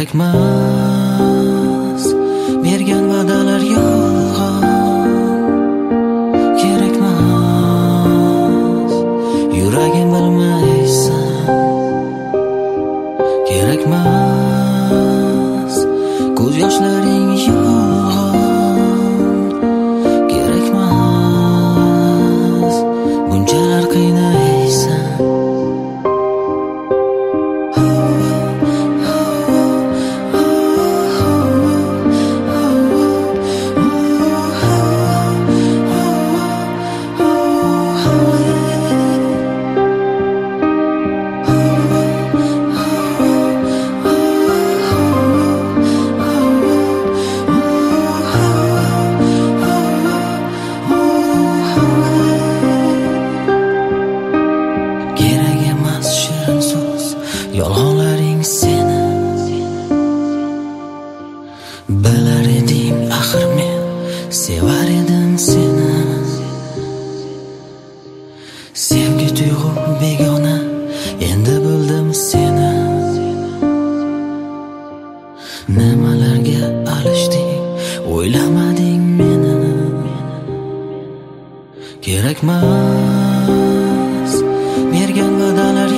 Kerakmas bergan va'dalar yolg'on, kerakmas yuragim bilmaysan, kerakmas ko'z yoshlaring yolg'on, kerakmas bunchalar qiynaysan. Yolg'onlaring seni bilar eding, axir men sevar edim seni. Sevgi tuyg'u begona, endi bildim seni. Nimalarga alishding, o'ylamading meni. Kerakmas bergan va'dalar